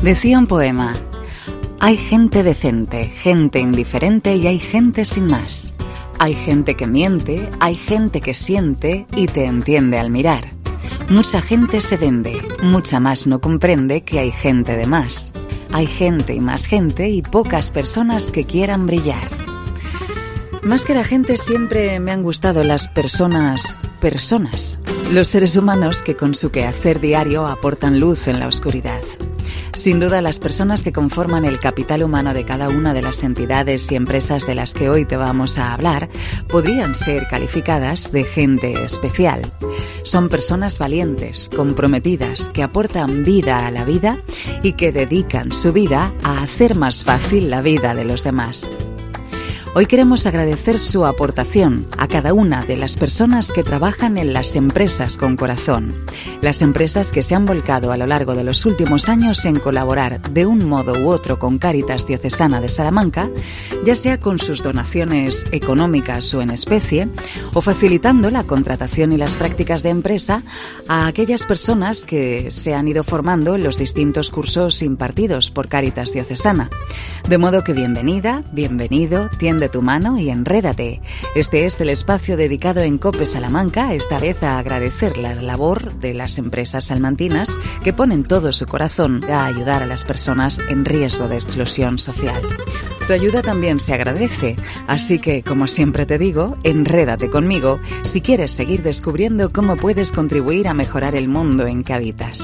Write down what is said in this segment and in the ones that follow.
Decía un poema: hay gente decente, gente indiferente y hay gente sin más. Hay gente que miente, hay gente que siente y te entiende al mirar. Mucha gente se vende, mucha más no comprende que hay gente de más. Hay gente y pocas personas que quieran brillar. Más que la gente, siempre me han gustado las personas. Los seres humanos que con su quehacer diario aportan luz en la oscuridad. Sin duda, las personas que conforman el capital humano de cada una de las entidades y empresas de las que hoy te vamos a hablar podrían ser calificadas de gente especial. Son personas valientes, comprometidas, que aportan vida a la vida y que dedican su vida a hacer más fácil la vida de los demás. Hoy queremos agradecer su aportación a cada una de las personas que trabajan en las empresas con corazón. Las empresas que se han volcado a lo largo de los últimos años en colaborar de un modo u otro con Cáritas Diocesana de Salamanca, ya sea con sus donaciones económicas o en especie, o facilitando la contratación y las prácticas de empresa a aquellas personas que se han ido formando en los distintos cursos impartidos por Cáritas Diocesana. De modo que bienvenida, bienvenido, tiende tu mano y enrédate. Este es el espacio dedicado en COPE Salamanca, esta vez a agradecer la labor de las empresas salmantinas que ponen todo su corazón a ayudar a las personas en riesgo de exclusión social. Tu ayuda también se agradece, así que, como siempre te digo, enrédate conmigo si quieres seguir descubriendo cómo puedes contribuir a mejorar el mundo en que habitas.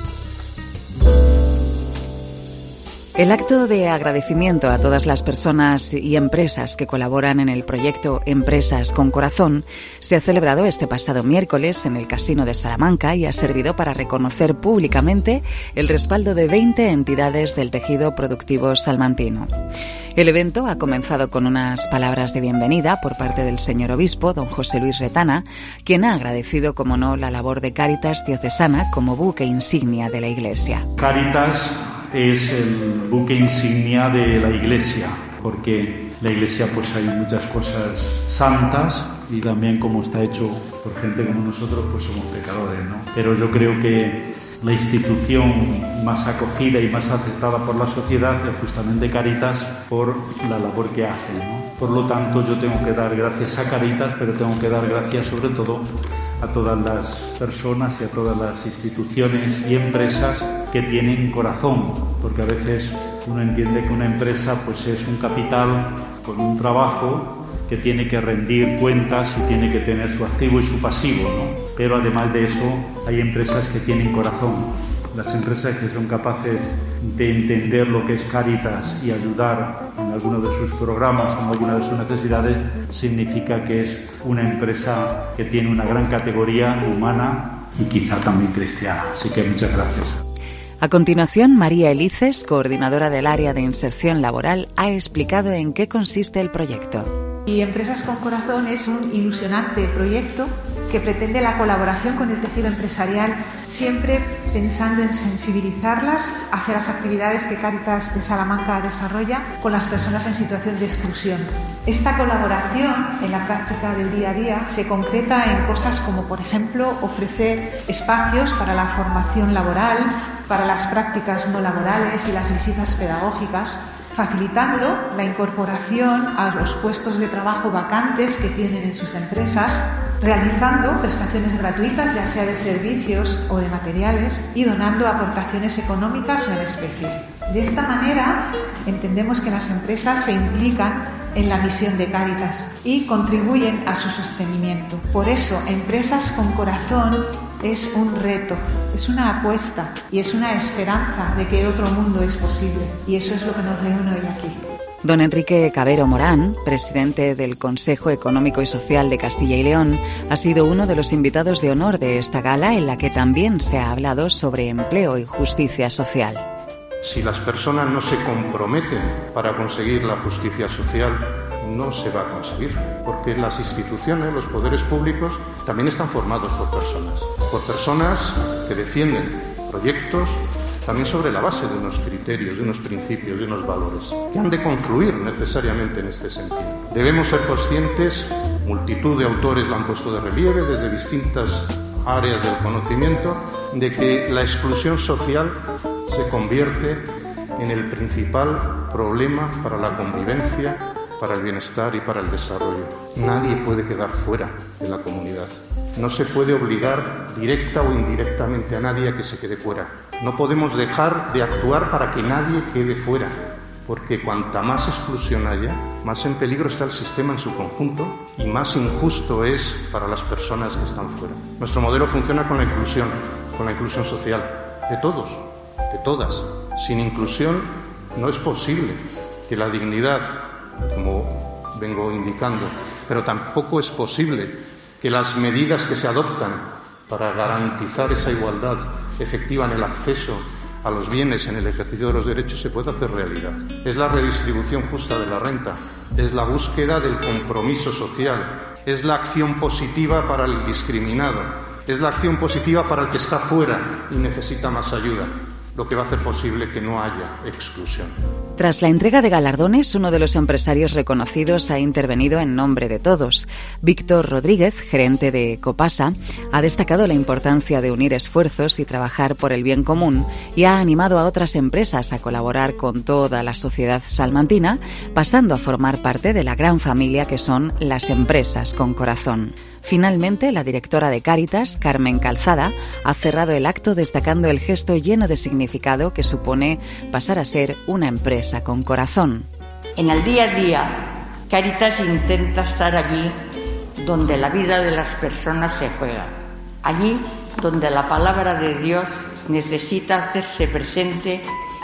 El acto de agradecimiento a todas las personas y empresas que colaboran en el proyecto Empresas con Corazón se ha celebrado este pasado miércoles en el Casino de Salamanca y ha servido para reconocer públicamente el respaldo de 20 entidades del tejido productivo salmantino. El evento ha comenzado con unas palabras de bienvenida por parte del señor obispo, don José Luis Retana, quien ha agradecido, como no, la labor de Cáritas Diocesana como buque insignia de la Iglesia. Cáritas es el buque insignia de la Iglesia, porque la Iglesia pues hay muchas cosas santas y también, como está hecho por gente como nosotros, pues somos pecadores, ¿no? Pero yo creo que la institución más acogida y más aceptada por la sociedad es justamente Cáritas por la labor que hace, ¿no? Por lo tanto, yo tengo que dar gracias a Cáritas, pero tengo que dar gracias sobre todo a todas las personas y a todas las instituciones y empresas que tienen corazón, porque a veces uno entiende que una empresa pues es un capital con un trabajo que tiene que rendir cuentas y tiene que tener su activo y su pasivo, ¿no? Pero además de eso hay empresas que tienen corazón. Las empresas que son capaces de entender lo que es Cáritas y ayudar en alguno de sus programas o en alguna de sus necesidades, significa que es una empresa que tiene una gran categoría humana y quizá también cristiana. Así que muchas gracias. A continuación, María Elices, coordinadora del área de inserción laboral, ha explicado en qué consiste el proyecto. Y Empresas con Corazón es un ilusionante proyecto que pretende la colaboración con el tejido empresarial, siempre pensando en sensibilizarlas hacia las actividades que Cáritas de Salamanca desarrolla con las personas en situación de exclusión. Esta colaboración en la práctica del día a día se concreta en cosas como, por ejemplo, ofrecer espacios para la formación laboral, para las prácticas no laborales y las visitas pedagógicas, facilitando la incorporación a los puestos de trabajo vacantes que tienen en sus empresas, realizando prestaciones gratuitas, ya sea de servicios o de materiales, y donando aportaciones económicas o en especie. De esta manera, entendemos que las empresas se implican en la misión de Cáritas y contribuyen a su sostenimiento. Por eso, Empresas con Corazón es un reto, es una apuesta y es una esperanza de que otro mundo es posible. Y eso es lo que nos reúne hoy aquí. Don Enrique Cabero Morán, presidente del Consejo Económico y Social de Castilla y León, ha sido uno de los invitados de honor de esta gala, en la que también se ha hablado sobre empleo y justicia social. Si las personas no se comprometen para conseguir la justicia social, no se va a conseguir, porque las instituciones, los poderes públicos, también están formados por personas que defienden proyectos también sobre la base de unos criterios, de unos principios, de unos valores, que han de confluir necesariamente en este sentido. Debemos ser conscientes, multitud de autores lo han puesto de relieve desde distintas áreas del conocimiento, de que la exclusión social se convierte en el principal problema para la convivencia, para el bienestar y para el desarrollo. Nadie puede quedar fuera de la comunidad. No se puede obligar directa o indirectamente a nadie a que se quede fuera. No podemos dejar de actuar para que nadie quede fuera, porque cuanta más exclusión haya, más en peligro está el sistema en su conjunto y más injusto es para las personas que están fuera. Nuestro modelo funciona con la inclusión social, de todos, de todas. Sin inclusión no es posible que la dignidad, como vengo indicando, pero tampoco es posible que las medidas que se adoptan para garantizar esa igualdad efectiva en el acceso a los bienes, en el ejercicio de los derechos, se pueda hacer realidad. Es la redistribución justa de la renta, es la búsqueda del compromiso social, es la acción positiva para el discriminado, es la acción positiva para el que está fuera y necesita más ayuda, lo que va a hacer posible que no haya exclusión. Tras la entrega de galardones, uno de los empresarios reconocidos ha intervenido en nombre de todos. Víctor Rodríguez, gerente de Copasa, ha destacado la importancia de unir esfuerzos y trabajar por el bien común y ha animado a otras empresas a colaborar con toda la sociedad salmantina, pasando a formar parte de la gran familia que son las empresas con corazón. Finalmente, la directora de Cáritas, Carmen Calzada, ha cerrado el acto destacando el gesto lleno de significado que supone pasar a ser una empresa con corazón. En el día a día, Cáritas intenta estar allí donde la vida de las personas se juega, allí donde la palabra de Dios necesita hacerse presente,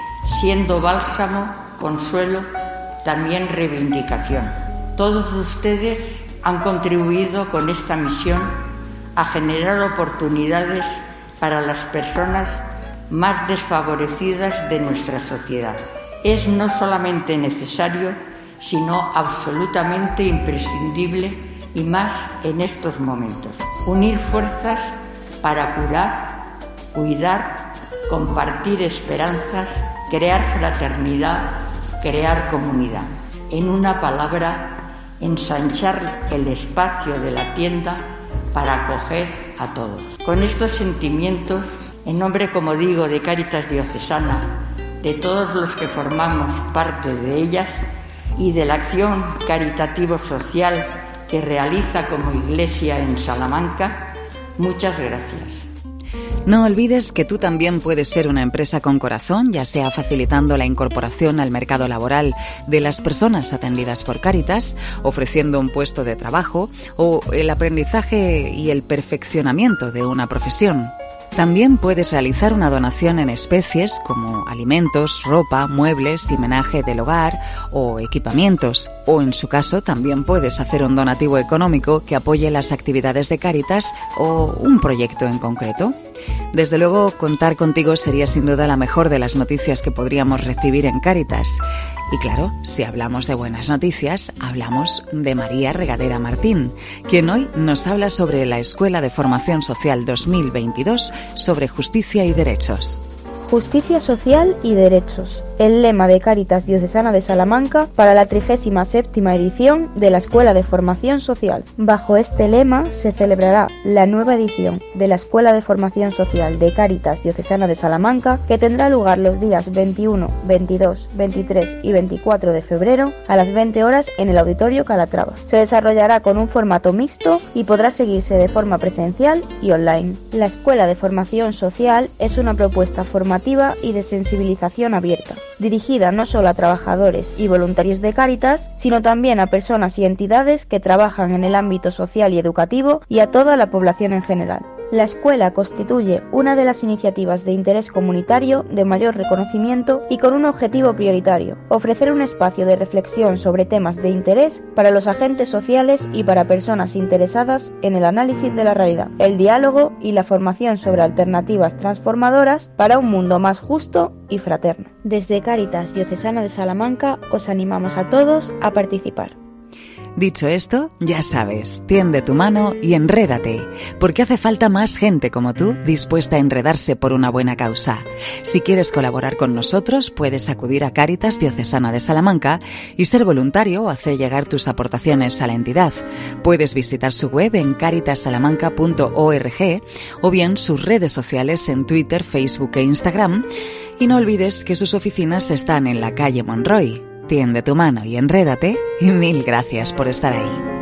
siendo bálsamo, consuelo, también reivindicación. Todos ustedes han contribuido con esta misión a generar oportunidades para las personas más desfavorecidas de nuestra sociedad. Es no solamente necesario, sino absolutamente imprescindible, y más en estos momentos. Unir fuerzas para curar, cuidar, compartir esperanzas, crear fraternidad, crear comunidad. En una palabra, ensanchar el espacio de la tienda para acoger a todos. Con estos sentimientos, en nombre, como digo, de Cáritas Diocesana, de todos los que formamos parte de ellas y de la acción caritativo-social que realiza como Iglesia en Salamanca, muchas gracias. No olvides que tú también puedes ser una empresa con corazón, ya sea facilitando la incorporación al mercado laboral de las personas atendidas por Cáritas, ofreciendo un puesto de trabajo o el aprendizaje y el perfeccionamiento de una profesión. También puedes realizar una donación en especies como alimentos, ropa, muebles y menaje del hogar o equipamientos. O en su caso también puedes hacer un donativo económico que apoye las actividades de Cáritas o un proyecto en concreto. Desde luego, contar contigo sería sin duda la mejor de las noticias que podríamos recibir en Cáritas. Y claro, si hablamos de buenas noticias, hablamos de María Regadera Martín, quien hoy nos habla sobre la Escuela de Formación Social 2022 sobre justicia y derechos. Justicia social y derechos, el lema de Cáritas Diocesana de Salamanca para la 37ª edición de la Escuela de Formación Social. Bajo este lema se celebrará la nueva edición de la Escuela de Formación Social de Cáritas Diocesana de Salamanca, que tendrá lugar los días 21, 22, 23 y 24 de febrero a las 20 horas en el Auditorio Calatrava. Se desarrollará con un formato mixto y podrá seguirse de forma presencial y online. La Escuela de Formación Social es una propuesta formativa y de sensibilización abierta, dirigida no solo a trabajadores y voluntarios de Cáritas, sino también a personas y entidades que trabajan en el ámbito social y educativo y a toda la población en general. La escuela constituye una de las iniciativas de interés comunitario de mayor reconocimiento y con un objetivo prioritario: ofrecer un espacio de reflexión sobre temas de interés para los agentes sociales y para personas interesadas en el análisis de la realidad, el diálogo y la formación sobre alternativas transformadoras para un mundo más justo y fraterno. Desde Cáritas Diocesana de Salamanca os animamos a todos a participar. Dicho esto, ya sabes, tiende tu mano y enrédate, porque hace falta más gente como tú dispuesta a enredarse por una buena causa. Si quieres colaborar con nosotros, puedes acudir a Cáritas Diocesana de Salamanca y ser voluntario o hacer llegar tus aportaciones a la entidad. Puedes visitar su web en caritasalamanca.org o bien sus redes sociales en Twitter, Facebook e Instagram, Y no olvides que sus oficinas están en la calle Monroy. Tiende tu mano y enrédate, y mil gracias por estar ahí.